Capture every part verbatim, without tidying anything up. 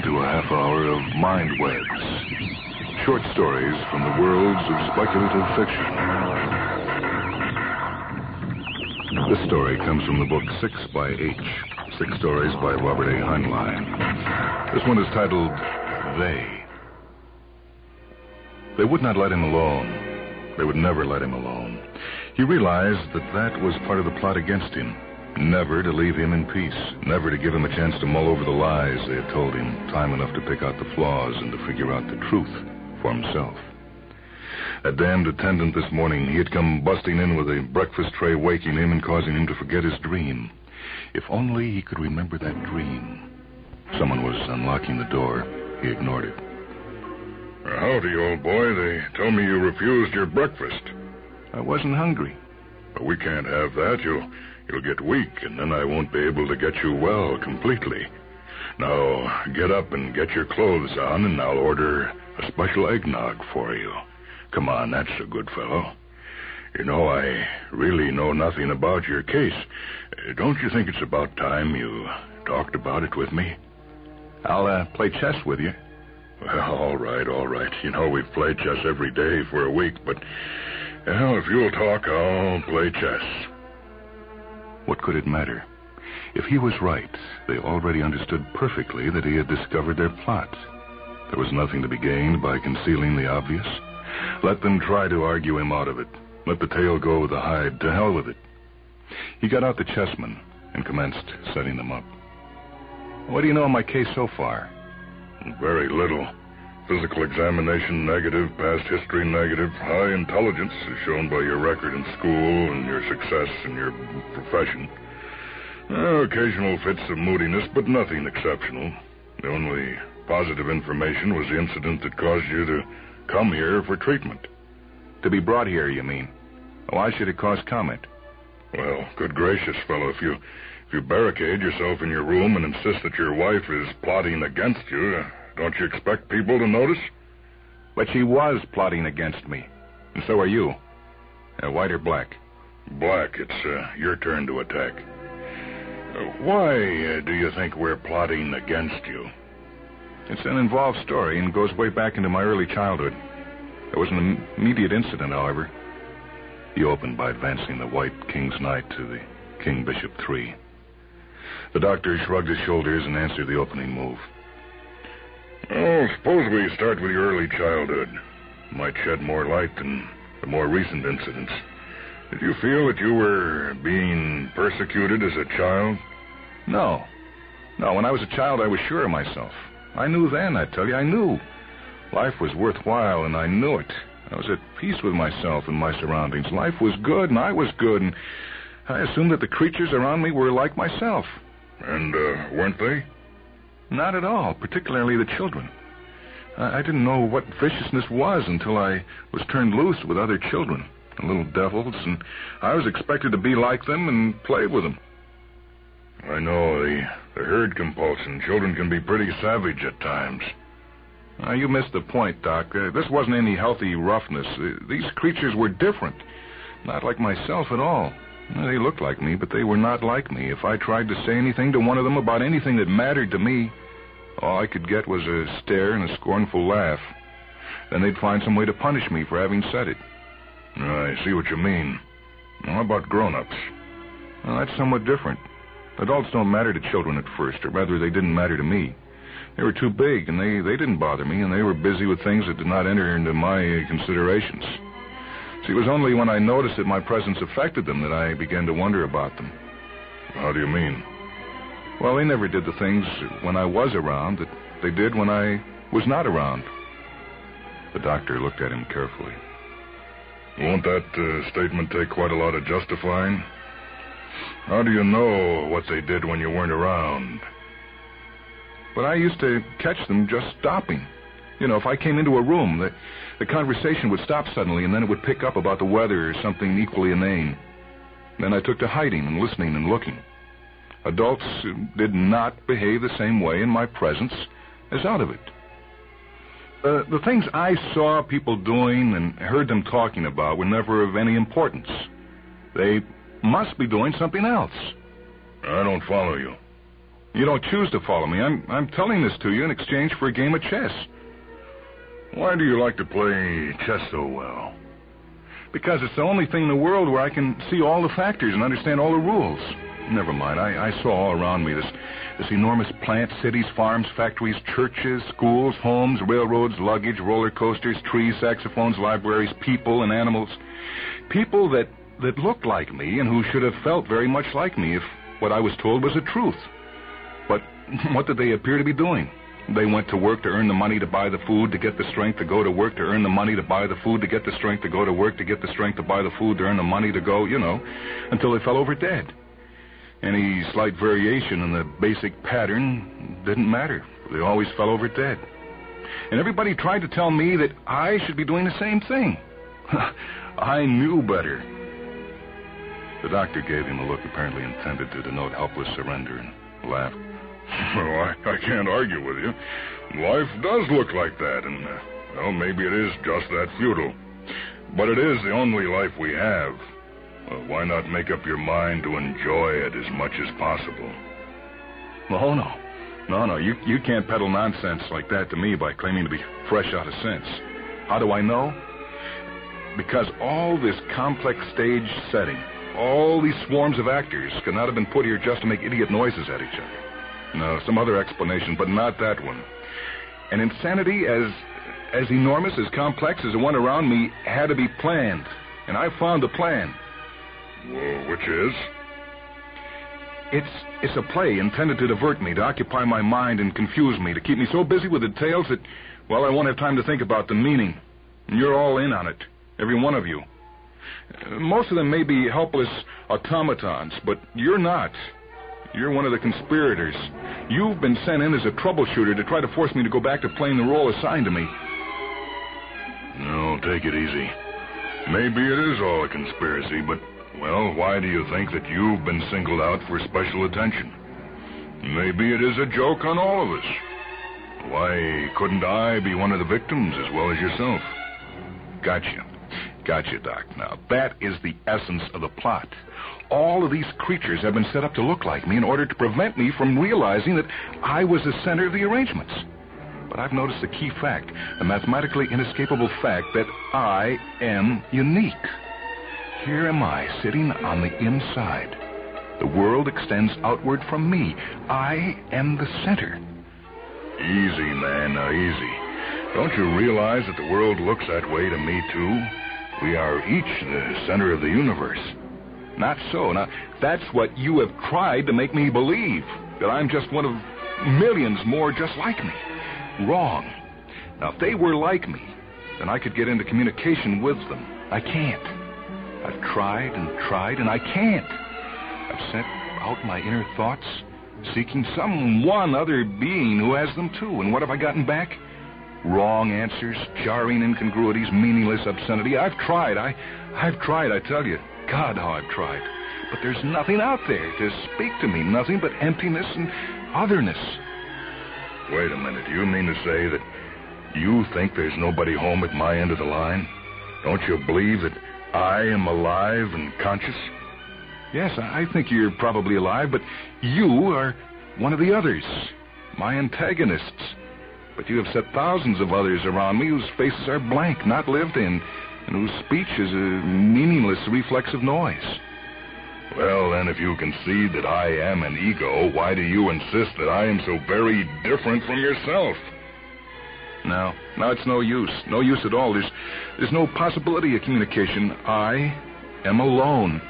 welcome to a half hour of Mind Webs. Short stories from the worlds of speculative fiction. This story comes from the book Six by H. Six Stories by Robert A. Heinlein. This one is titled They. They would not let him alone. They would never let him alone. He realized that that was part of the plot against him. Never to leave him in peace. Never to give him a chance to mull over the lies they had told him, time enough to pick out the flaws and to figure out the truth for himself. That damned attendant this morning, he had come busting in with a breakfast tray, waking him and causing him to forget his dream. If only he could remember that dream. Someone was unlocking the door. He ignored it. Howdy, old boy. They told me you refused your breakfast. I wasn't hungry. But we can't have that. You'll... You'll get weak, and then I won't be able to get you well completely. Now, get up and get your clothes on, and I'll order a special eggnog for you. Come on, that's a good fellow. You know, I really know nothing about your case. Don't you think it's about time you talked about it with me? I'll uh, play chess with you. Well, all right, all right. You know, we've played chess every day for a week, but, well, if you'll talk, I'll play chess. What could it matter? If he was right, they already understood perfectly that he had discovered their plot. There was nothing to be gained by concealing the obvious. Let them try to argue him out of it. Let the tail go with the hide. To hell with it. He got out the chessmen and commenced setting them up. What do you know of my case so far? Very little. Physical examination negative, past history negative, high intelligence is shown by your record in school and your success in your profession. Uh, occasional fits of moodiness, but nothing exceptional. The only positive information was the incident that caused you to come here for treatment. To be brought here, you mean? Why should it cause comment? Well, good gracious, fellow, if you, if you barricade yourself in your room and insist that your wife is plotting against you... Uh, Don't you expect people to notice? But she was plotting against me. And so are you. Uh, white or black? Black. It's uh, your turn to attack. Uh, why uh, do you think we're plotting against you? It's an involved story and goes way back into my early childhood. There was an immediate incident, however. He opened by advancing the white king's knight to the king bishop three. The doctor shrugged his shoulders and answered the opening move. Oh, suppose we start with your early childhood. Might shed more light than the more recent incidents. Did you feel that you were being persecuted as a child? No. No, when I was a child, I was sure of myself. I knew then, I tell you, I knew. Life was worthwhile, and I knew it. I was at peace with myself and my surroundings. Life was good, and I was good, and I assumed that the creatures around me were like myself. And, uh, weren't they? Not at all, particularly the children. I, I didn't know what viciousness was until I was turned loose with other children, little devils, and I was expected to be like them and play with them. I know, the, the herd compulsion. Children can be pretty savage at times. Uh, you missed the point, Doc. Uh, this wasn't any healthy roughness. Uh, these creatures were different. Not like myself at all. They looked like me, but they were not like me. If I tried to say anything to one of them about anything that mattered to me, all I could get was a stare and a scornful laugh. Then they'd find some way to punish me for having said it. I see what you mean. How about grown-ups? Well, that's somewhat different. Adults don't matter to children at first, or rather, they didn't matter to me. They were too big, and they, they didn't bother me, and they were busy with things that did not enter into my considerations. See, it was only when I noticed that my presence affected them that I began to wonder about them. How do you mean? Well, they never did the things when I was around that they did when I was not around. The doctor looked at him carefully. Won't that uh, statement take quite a lot of justifying? How do you know what they did when you weren't around? But I used to catch them just stopping. You know, if I came into a room, the, the conversation would stop suddenly, and then it would pick up about the weather or something equally inane. Then I took to hiding and listening and looking. Adults did not behave the same way in my presence as out of it. Uh, the things I saw people doing and heard them talking about were never of any importance. They must be doing something else. I don't follow you. You don't choose to follow me. I'm I'm telling this to you in exchange for a game of chess. Why do you like to play chess so well? Because it's the only thing in the world where I can see all the factors and understand all the rules. Never mind. I, I saw all around me this this enormous plant, cities, farms, factories, churches, schools, homes, railroads, luggage, roller coasters, trees, saxophones, libraries, people, and animals. People that, that looked like me and who should have felt very much like me if what I was told was the truth. But what did they appear to be doing? They went to work to earn the money to buy the food, to get the strength to go to work, to earn the money to buy the food, to get the strength to go to work, to get the strength to buy the food, to earn the money to go, you know, until they fell over dead. Any slight variation in the basic pattern didn't matter. They always fell over dead. And everybody tried to tell me that I should be doing the same thing. I knew better. The doctor gave him a look apparently intended to denote helpless surrender and laughed. Well, I, I can't argue with you. Life does look like that, and, uh, well, maybe it is just that futile. But it is the only life we have. Well, why not make up your mind to enjoy it as much as possible? Oh, no. No, no, you, you can't peddle nonsense like that to me by claiming to be fresh out of sense. How do I know? Because all this complex stage setting, all these swarms of actors could not have been put here just to make idiot noises at each other. No, some other explanation, but not that one. An insanity as as enormous, as complex as the one around me had to be planned. And I found the plan. Well, which is? It's it's a play intended to divert me, to occupy my mind and confuse me, to keep me so busy with details that, well, I won't have time to think about the meaning. And you're all in on it, every one of you. Most of them may be helpless automatons, but you're not. You're one of the conspirators. You've been sent in as a troubleshooter to try to force me to go back to playing the role assigned to me. No, take it easy. Maybe it is all a conspiracy, but, well, why do you think that you've been singled out for special attention? Maybe it is a joke on all of us. Why couldn't I be one of the victims as well as yourself? Gotcha. Gotcha, Doc. Now, that is the essence of the plot. All of these creatures have been set up to look like me in order to prevent me from realizing that I was the center of the arrangements. But I've noticed a key fact, the mathematically inescapable fact that I am unique. Here am I, sitting on the inside. The world extends outward from me. I am the center. Easy, man, now easy. Don't you realize that the world looks that way to me, too? We are each the center of the universe. Not so. Now, that's what you have tried to make me believe, that I'm just one of millions more just like me. Wrong. Now, if they were like me, then I could get into communication with them. I can't. I've tried and tried, and I can't. I've sent out my inner thoughts, seeking some one other being who has them too. And what have I gotten back? Wrong answers, jarring incongruities, meaningless obscenity. I've tried. I, I've tried, I tell you. God, how I've tried. But there's nothing out there to speak to me. Nothing but emptiness and otherness. Wait a minute. Do you mean to say that you think there's nobody home at my end of the line? Don't you believe that I am alive and conscious? Yes, I think you're probably alive, but you are one of the others, my antagonists. But you have set thousands of others around me whose faces are blank, not lived in, and whose speech is a meaningless reflexive noise. Well, then, if you concede that I am an ego, why do you insist that I am so very different from yourself? No, no, it's no use. No use at all. There's, there's no possibility of communication. I am alone.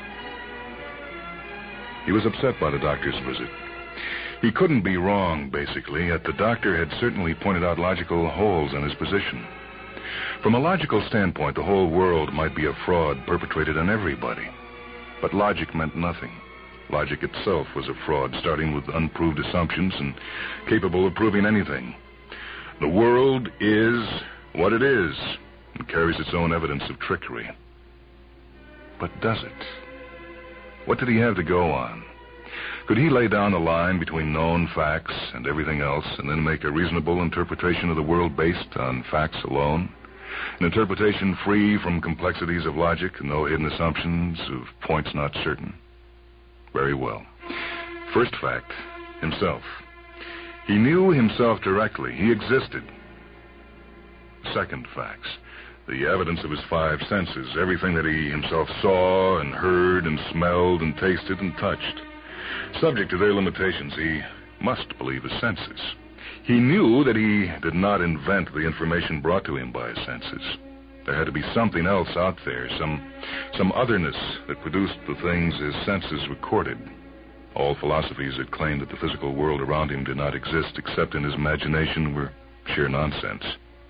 He was upset by the doctor's visit. He couldn't be wrong, basically, yet the doctor had certainly pointed out logical holes in his position. From a logical standpoint, the whole world might be a fraud perpetrated on everybody. But logic meant nothing. Logic itself was a fraud, starting with unproved assumptions and capable of proving anything. The world is what it is and carries its own evidence of trickery. But does it? What did he have to go on? Could he lay down the line between known facts and everything else and then make a reasonable interpretation of the world based on facts alone? An interpretation free from complexities of logic and no hidden assumptions of points not certain? Very well. First fact, himself. He knew himself directly. He existed. Second facts. The evidence of his five senses, everything that he himself saw and heard and smelled and tasted and touched. Subject to their limitations, he must believe his senses. He knew that he did not invent the information brought to him by his senses. There had to be something else out there, some some otherness that produced the things his senses recorded. All philosophies that claimed that the physical world around him did not exist except in his imagination were sheer nonsense.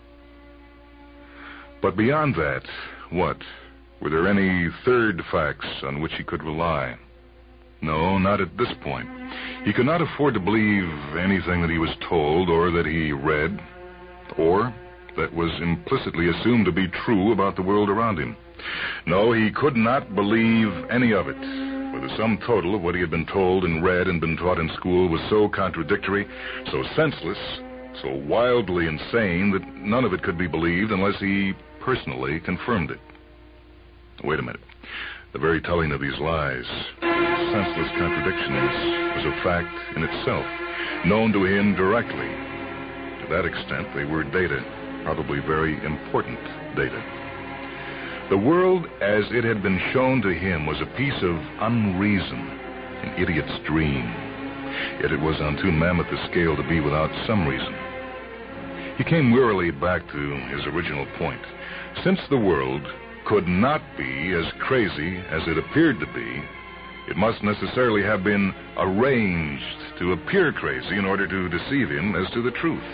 But beyond that, what? Were there any third facts on which he could rely? No, not at this point. He could not afford to believe anything that he was told or that he read, or that was implicitly assumed to be true about the world around him. No, he could not believe any of it, for the sum total of what he had been told and read and been taught in school was so contradictory, so senseless, so wildly insane that none of it could be believed unless he personally confirmed it. Wait a minute. The very telling of these lies, senseless contradictions, was a fact in itself, known to him directly. To that extent, they were data, probably very important data. The world as it had been shown to him was a piece of unreason, an idiot's dream. Yet it was on too mammoth a scale to be without some reason. He came wearily back to his original point. Since the world could not be as crazy as it appeared to be, it must necessarily have been arranged to appear crazy in order to deceive him as to the truth.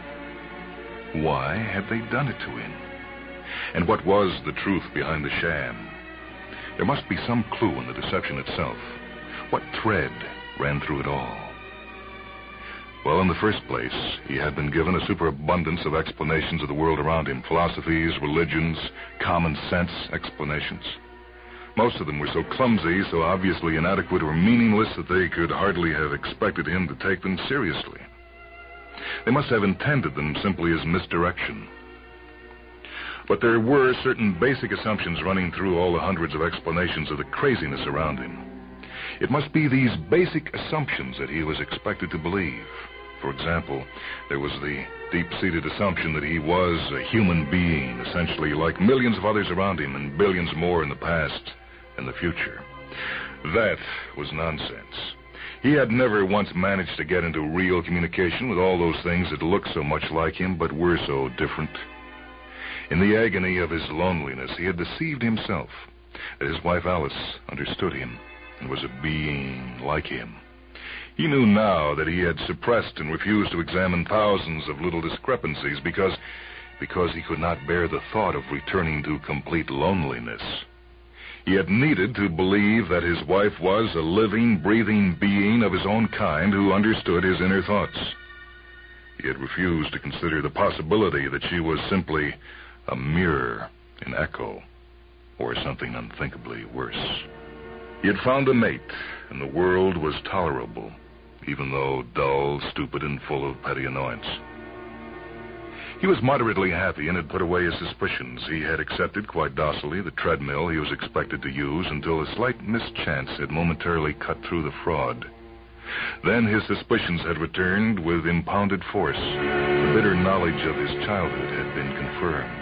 Why had they done it to him? And what was the truth behind the sham? There must be some clue in the deception itself. What thread ran through it all? Well, in the first place, he had been given a superabundance of explanations of the world around him, philosophies, religions, common sense explanations. Most of them were so clumsy, so obviously inadequate or meaningless that they could hardly have expected him to take them seriously. They must have intended them simply as misdirection. But there were certain basic assumptions running through all the hundreds of explanations of the craziness around him. It must be these basic assumptions that he was expected to believe. For example, there was the deep-seated assumption that he was a human being, essentially like millions of others around him and billions more in the past and the future. That was nonsense. He had never once managed to get into real communication with all those things that looked so much like him but were so different. In the agony of his loneliness, he had deceived himself that his wife Alice understood him and was a being like him. He knew now that he had suppressed and refused to examine thousands of little discrepancies because, because he could not bear the thought of returning to complete loneliness. He had needed to believe that his wife was a living, breathing being of his own kind who understood his inner thoughts. He had refused to consider the possibility that she was simply a mirror, an echo, or something unthinkably worse. He had found a mate, and the world was tolerable, even though dull, stupid, and full of petty annoyance. He was moderately happy and had put away his suspicions. He had accepted quite docilely the treadmill he was expected to use until a slight mischance had momentarily cut through the fraud. Then his suspicions had returned with impounded force. The bitter knowledge of his childhood had been confirmed.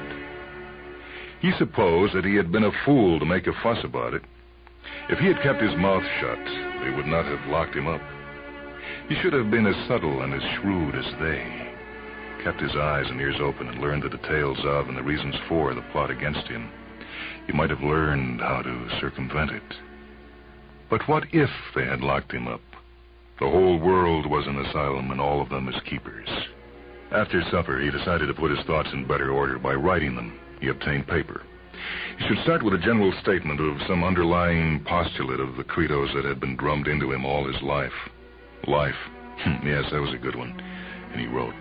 He supposed that he had been a fool to make a fuss about it. If he had kept his mouth shut, they would not have locked him up. He should have been as subtle and as shrewd as they, kept his eyes and ears open and learned the details of and the reasons for the plot against him. He might have learned how to circumvent it. But what if they had locked him up? The whole world was an asylum and all of them as keepers. After supper, he decided to put his thoughts in better order by writing them. He obtained paper. He should start with a general statement of some underlying postulate of the credos that had been drummed into him all his life. Life. Yes, that was a good one. And he wrote,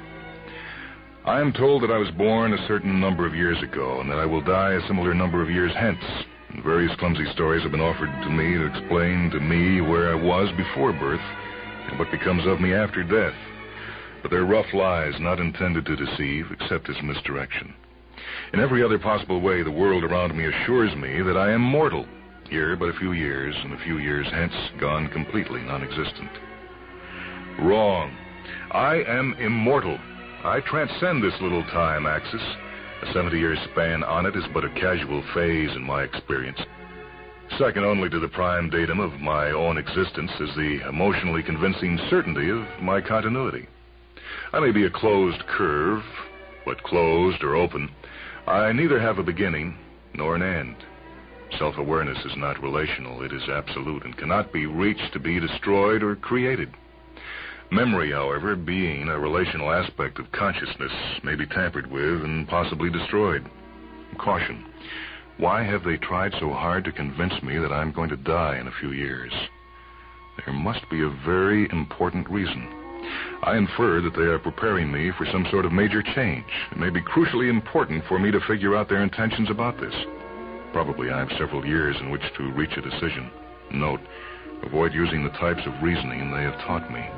I am told that I was born a certain number of years ago and that I will die a similar number of years hence. And various clumsy stories have been offered to me to explain to me where I was before birth and what becomes of me after death. But they're rough lies not intended to deceive except as misdirection. In every other possible way, the world around me assures me that I am mortal, here but a few years, and a few years hence gone completely non-existent. Wrong. I am immortal. I transcend this little time axis. A seventy-year span on it is but a casual phase in my experience. Second only to the prime datum of my own existence is the emotionally convincing certainty of my continuity. I may be a closed curve, but closed or open, I neither have a beginning nor an end. Self-awareness is not relational, it is absolute and cannot be reached to be destroyed or created. Memory, however, being a relational aspect of consciousness, may be tampered with and possibly destroyed. Caution. Why have they tried so hard to convince me that I'm going to die in a few years? There must be a very important reason. I infer that they are preparing me for some sort of major change. It may be crucially important for me to figure out their intentions about this. Probably I have several years in which to reach a decision. Note, avoid using the types of reasoning they have taught me.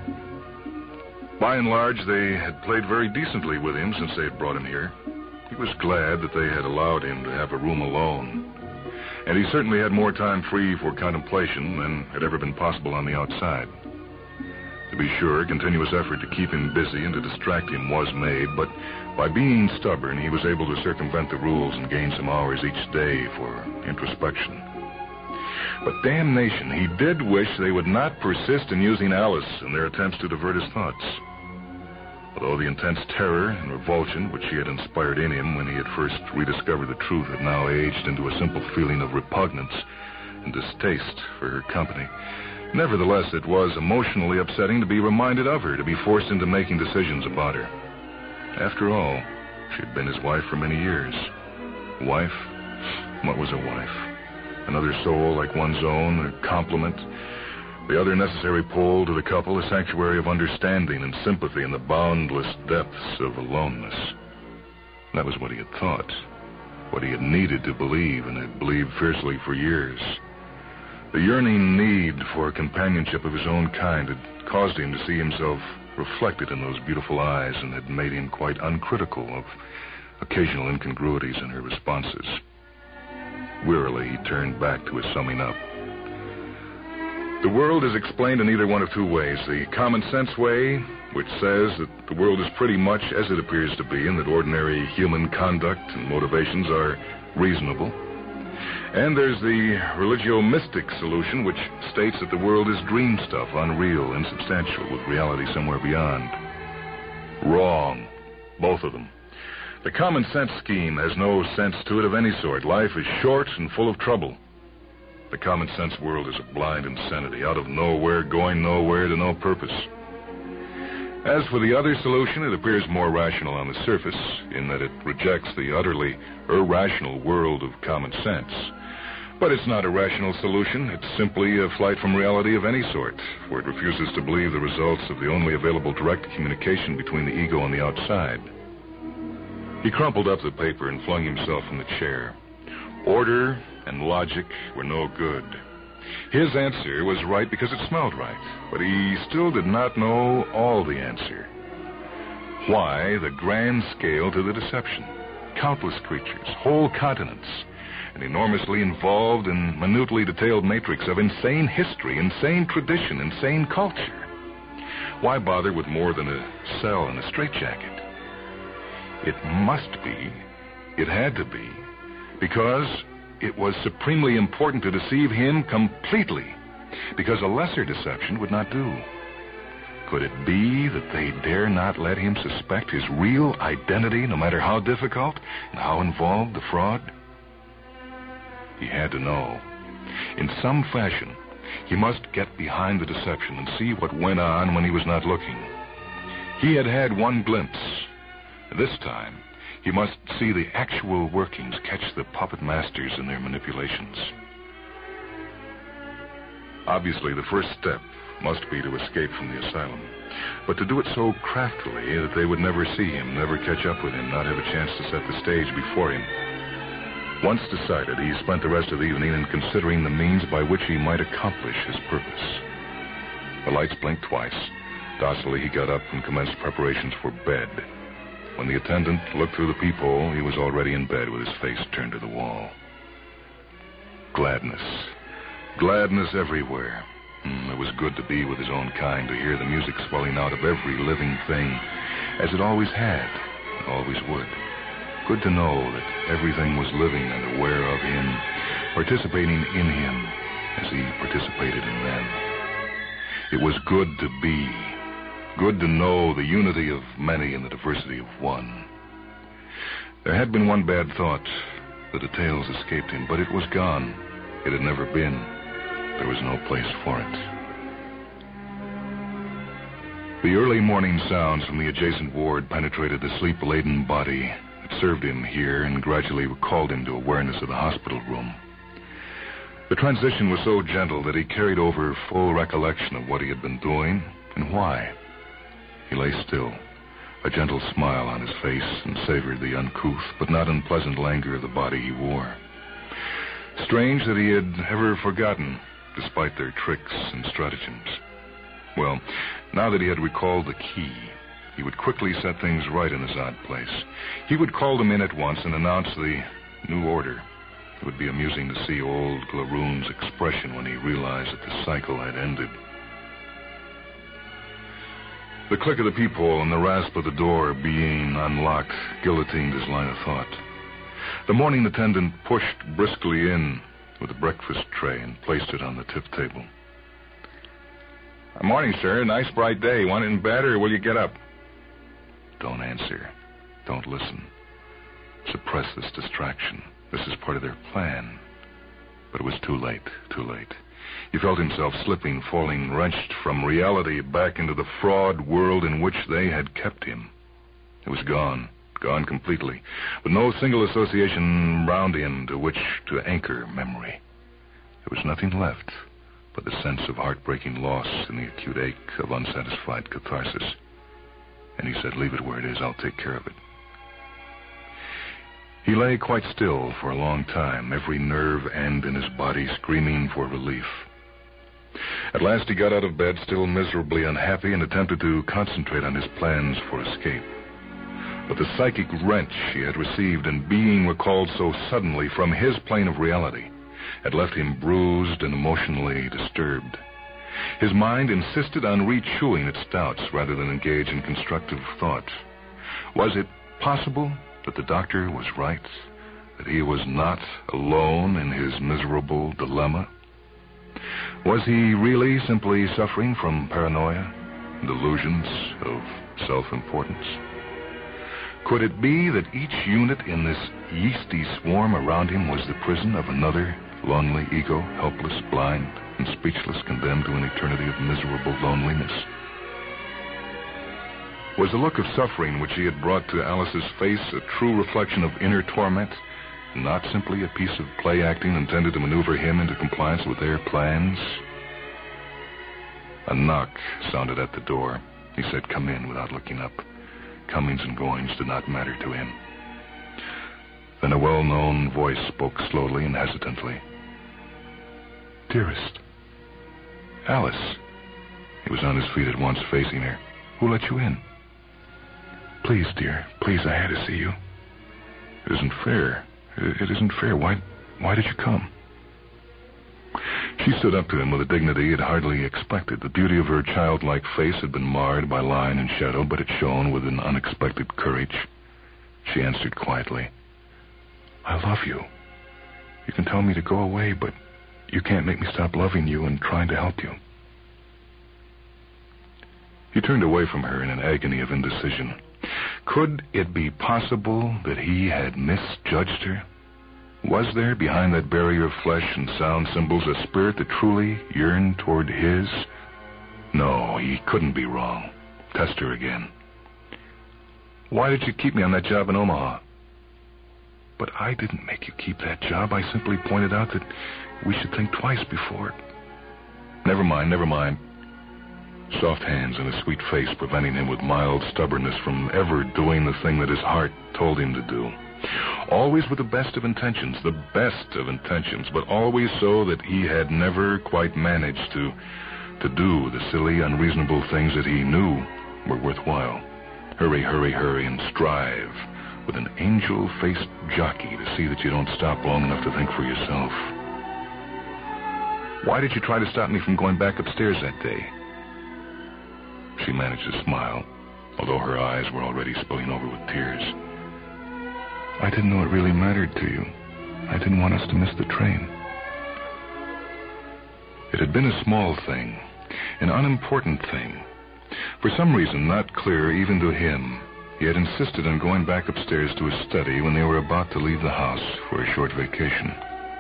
By and large, they had played very decently with him since they had brought him here. He was glad that they had allowed him to have a room alone. And he certainly had more time free for contemplation than had ever been possible on the outside. To be sure, continuous effort to keep him busy and to distract him was made, but by being stubborn, he was able to circumvent the rules and gain some hours each day for introspection. But damnation, he did wish they would not persist in using Alice in their attempts to divert his thoughts. Although the intense terror and revulsion which she had inspired in him when he had first rediscovered the truth had now aged into a simple feeling of repugnance and distaste for her company, nevertheless it was emotionally upsetting to be reminded of her, to be forced into making decisions about her. After all, she had been his wife for many years. Wife? What was a wife? Another soul like one's own, a complement. The other necessary pole to the couple, a sanctuary of understanding and sympathy in the boundless depths of aloneness. That was what he had thought, what he had needed to believe and had believed fiercely for years. The yearning need for companionship of his own kind had caused him to see himself reflected in those beautiful eyes and had made him quite uncritical of occasional incongruities in her responses. Wearily, he turned back to his summing up. The world is explained in either one of two ways. The common sense way, which says that the world is pretty much as it appears to be and that ordinary human conduct and motivations are reasonable. And there's the religio-mystic solution, which states that the world is dream stuff, unreal, insubstantial, with reality somewhere beyond. Wrong. Both of them. The common sense scheme has no sense to it of any sort. Life is short and full of trouble. The common sense world is a blind insanity, out of nowhere, going nowhere to no purpose. As for the other solution, it appears more rational on the surface, in that it rejects the utterly irrational world of common sense. But it's not a rational solution. It's simply a flight from reality of any sort, for it refuses to believe the results of the only available direct communication between the ego and the outside. He crumpled up the paper and flung himself in the chair. Order and logic were no good. His answer was right because it smelled right, but he still did not know all the answer. Why the grand scale to the deception? Countless creatures, whole continents, an enormously involved and minutely detailed matrix of insane history, insane tradition, insane culture. Why bother with more than a cell and a straitjacket? It must be, it had to be, because it was supremely important to deceive him completely, because a lesser deception would not do. Could it be that they dare not let him suspect his real identity, no matter how difficult and how involved the fraud? He had to know. In some fashion, he must get behind the deception and see what went on when he was not looking. He had had one glimpse. This time, he must see the actual workings, catch the puppet masters in their manipulations. Obviously, the first step must be to escape from the asylum, but to do it so craftily that they would never see him, never catch up with him, not have a chance to set the stage before him. Once decided, he spent the rest of the evening in considering the means by which he might accomplish his purpose. The lights blinked twice. Docilely, he got up and commenced preparations for bed. When the attendant looked through the peephole, he was already in bed with his face turned to the wall. Gladness. Gladness everywhere. Mm, there was good to be with his own kind, to hear the music swelling out of every living thing, as it always had and always would. Good to know that everything was living and aware of him, participating in him as he participated in them. It was good to be, good to know the unity of many and the diversity of one. There had been one bad thought. The details escaped him, but it was gone. It had never been. There was no place for it. The early morning sounds from the adjacent ward penetrated the sleep-laden body that served him here and gradually recalled him to awareness of the hospital room. The transition was so gentle that he carried over full recollection of what he had been doing and why. He lay still, a gentle smile on his face, and savored the uncouth but not unpleasant languor of the body he wore. Strange that he had ever forgotten, despite their tricks and stratagems. Well, now that he had recalled the key, he would quickly set things right in his odd place. He would call them in at once and announce the new order. It would be amusing to see old Glaroon's expression when he realized that the cycle had ended. The click of the peephole and the rasp of the door being unlocked guillotined his line of thought. The morning attendant pushed briskly in with a breakfast tray and placed it on the tip table. Morning, sir. Nice bright day. Want it in bed, or will you get up? Don't answer. Don't listen. Suppress this distraction. This is part of their plan. But it was too late, too late. He felt himself slipping, falling, wrenched from reality back into the fraud world in which they had kept him. It was gone, gone completely, with no single association round him to which to anchor memory. There was nothing left but the sense of heartbreaking loss and the acute ache of unsatisfied catharsis. And he said, "Leave it where it is. I'll take care of it." He lay quite still for a long time, every nerve end in his body screaming for relief. At last he got out of bed, still miserably unhappy, and attempted to concentrate on his plans for escape. But the psychic wrench he had received in being recalled so suddenly from his plane of reality had left him bruised and emotionally disturbed. His mind insisted on rechewing its doubts rather than engage in constructive thought. Was it possible that the doctor was right, that he was not alone in his miserable dilemma? Was he really simply suffering from paranoia, delusions of self-importance? Could it be that each unit in this yeasty swarm around him was the prison of another lonely ego, helpless, blind, and speechless, condemned to an eternity of miserable loneliness? Was the look of suffering which he had brought to Alice's face a true reflection of inner torment, not simply a piece of play acting intended to maneuver him into compliance with their plans? A knock sounded at the door. He said, "Come in," without looking up. Comings and goings did not matter to him. Then a well-known voice spoke slowly and hesitantly. "Dearest." "Alice." He was on his feet at once, facing her. "Who let you in?" "Please, dear, please, I had to see you." "It isn't fair. It isn't fair. Why, why did you come?" She stood up to him with a dignity he had hardly expected. The beauty of her childlike face had been marred by line and shadow, but it shone with an unexpected courage. She answered quietly, "I love you. You can tell me to go away, but you can't make me stop loving you and trying to help you." He turned away from her in an agony of indecision. Could it be possible that he had misjudged her? Was there, behind that barrier of flesh and sound symbols, a spirit that truly yearned toward his? No, he couldn't be wrong. Test her again. "Why did you keep me on that job in Omaha?" "But I didn't make you keep that job. I simply pointed out that we should think twice before." "Never mind, never mind." Soft hands and a sweet face preventing him with mild stubbornness from ever doing the thing that his heart told him to do. Always with the best of intentions, the best of intentions, but always so that he had never quite managed to, to do the silly, unreasonable things that he knew were worthwhile. Hurry, hurry, hurry, and strive with an angel-faced jockey to see that you don't stop long enough to think for yourself. Why did you try to stop me from going back upstairs that day? She managed to smile, although her eyes were already spilling over with tears. I didn't know it really mattered to you. I didn't want us to miss the train. It had been a small thing, an unimportant thing. For some reason not clear even to him, he had insisted on going back upstairs to his study when they were about to leave the house for a short vacation.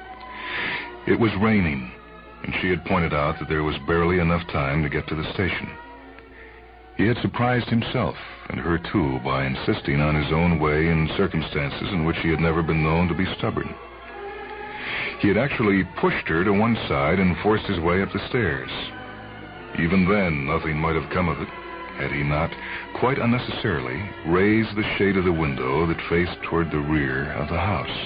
It was raining, and she had pointed out that there was barely enough time to get to the station. He had surprised himself, and her too, by insisting on his own way in circumstances in which he had never been known to be stubborn. He had actually pushed her to one side and forced his way up the stairs. Even then, nothing might have come of it, had he not, quite unnecessarily, raised the shade of the window that faced toward the rear of the house.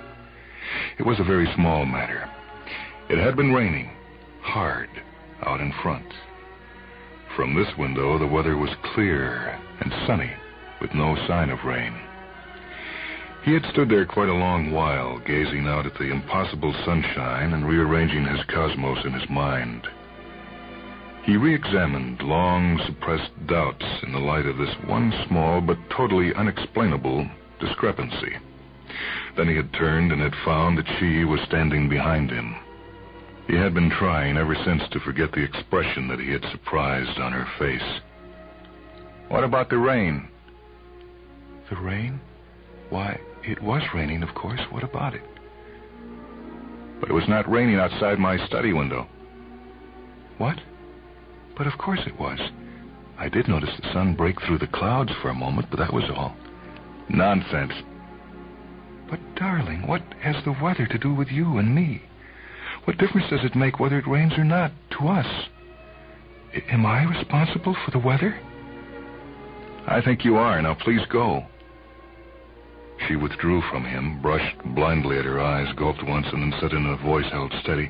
It was a very small matter. It had been raining, hard, out in front. From this window, the weather was clear and sunny, with no sign of rain. He had stood there quite a long while, gazing out at the impossible sunshine and rearranging his cosmos in his mind. He re-examined long suppressed doubts in the light of this one small but totally unexplainable discrepancy. Then he had turned and had found that she was standing behind him. He had been trying ever since to forget the expression that he had surprised on her face. What about the rain? The rain? Why, it was raining, of course. What about it? But it was not raining outside my study window. What? But of course it was. I did notice the sun break through the clouds for a moment, but that was all. Nonsense. But, darling, what has the weather to do with you and me? What difference does it make whether it rains or not to us? I- am I responsible for the weather? I think you are. Now, please go. She withdrew from him, brushed blindly at her eyes, gulped once, and then said in a voice held steady,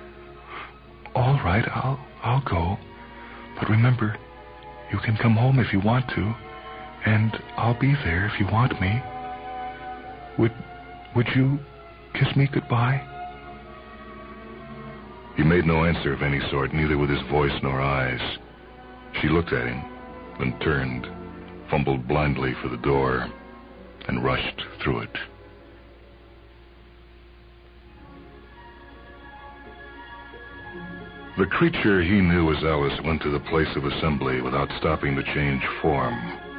All right, I'll, I'll go. But remember, you can come home if you want to, and I'll be there if you want me. Would, would you kiss me goodbye? He made no answer of any sort, neither with his voice nor eyes. She looked at him, then turned, fumbled blindly for the door, and rushed through it. The creature he knew as Alice went to the place of assembly without stopping to change form.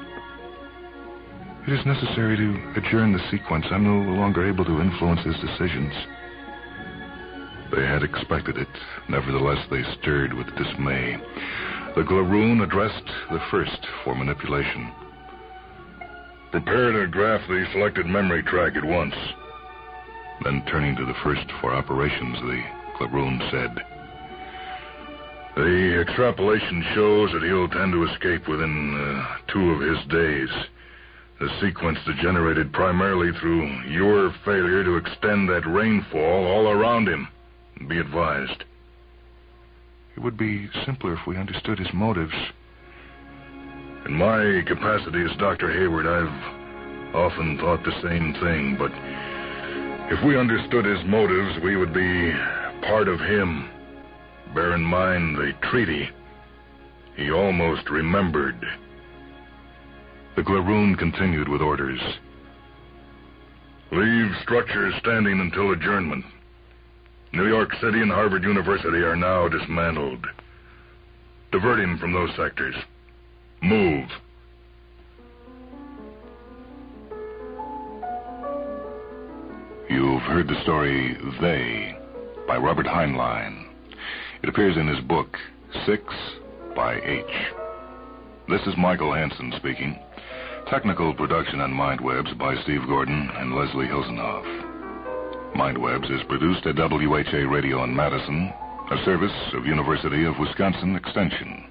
It is necessary to adjourn the sequence. I'm no longer able to influence his decisions. They had expected it. Nevertheless, they stirred with dismay. The Glaroon addressed the first for manipulation. Prepare to graph the selected memory track at once. Then, turning to the first for operations, the Glaroon said, The extrapolation shows that he'll tend to escape within uh, two of his days. A sequence degenerated primarily through your failure to extend that rainfall all around him. Be advised. It would be simpler if we understood his motives. In my capacity as Doctor Hayward, I've often thought the same thing, but if we understood his motives, we would be part of him. Bear in mind the treaty. He almost remembered. The Glaroon continued with orders. Leave structures standing until adjournment. New York City and Harvard University are now dismantled. Divert him from those sectors. Move. You've heard the story They by Robert Heinlein. It appears in his book Six by H. This is Michael Hansen speaking. Technical production on Mindwebs by Steve Gordon and Leslie Hilsenhoff. Mindwebs is produced at W H A Radio in Madison, a service of University of Wisconsin Extension.